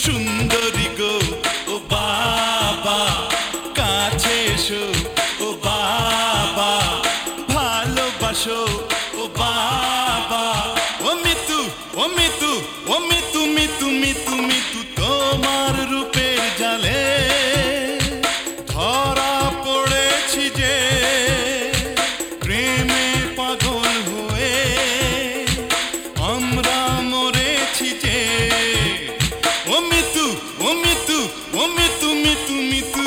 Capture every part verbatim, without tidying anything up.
সুন্দরী গো ও বাবা, কাছে এসো ও বাবা, ভালোবাসো ও বাবা। ও মিতু ও মিতু ও মিতু মিতু মিতু মিতু তোমার রূপের জালে ধরা পড়েছি যে, প্রেমে পাগল হয়ে আমরা মরেছি যে। ও মিতু ও মিতু ও মিতু মিতু মিতু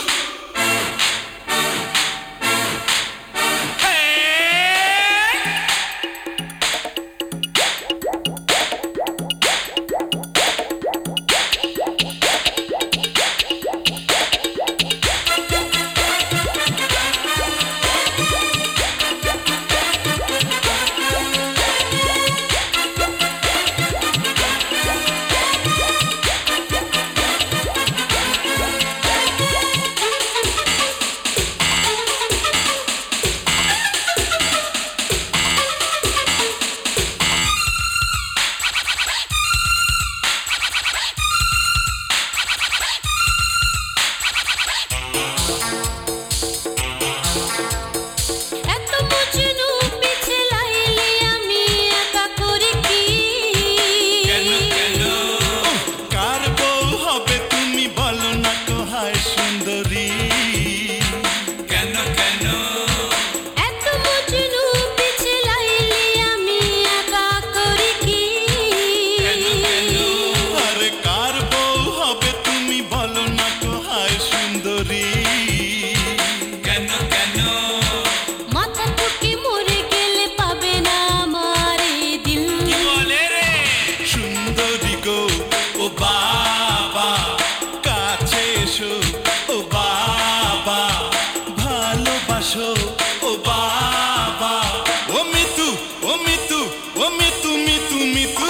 ও বাবা। ও মিতু ও মিতু ও মিতু মিতু মিতু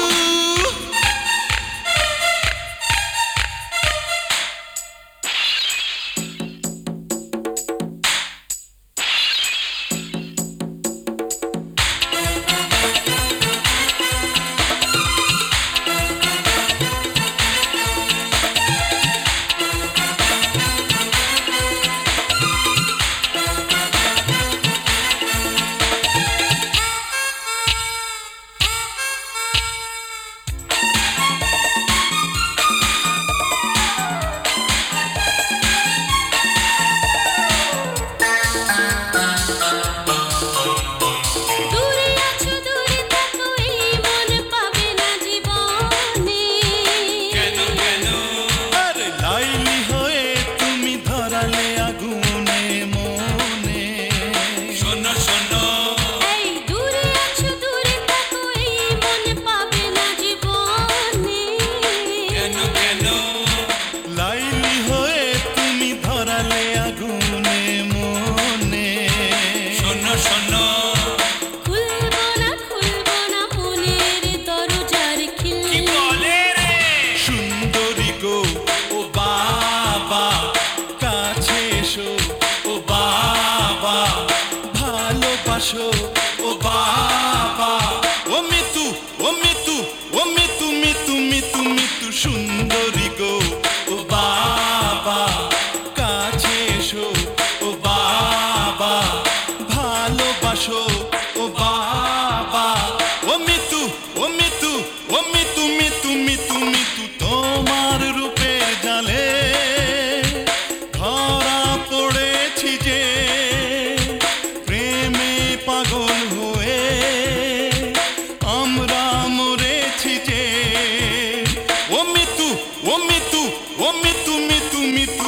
ও বাবা। ও মিতু ও মিতু ও মিতু মিতু মিতু মিতু সুন্দরী গো ও বাবা, কাছে এসো ও বাবা, ভালোবাসো ও বাবা। ও মিতু ও মিতু ও মিতু মিতু মিতু মিতু তোমার রূপের জালে ধরা পড়েছি যে, পাগল হয়ে আমরা মরেছি যে। ও মিতু ও মিতু ও মিতু মিতু মিতু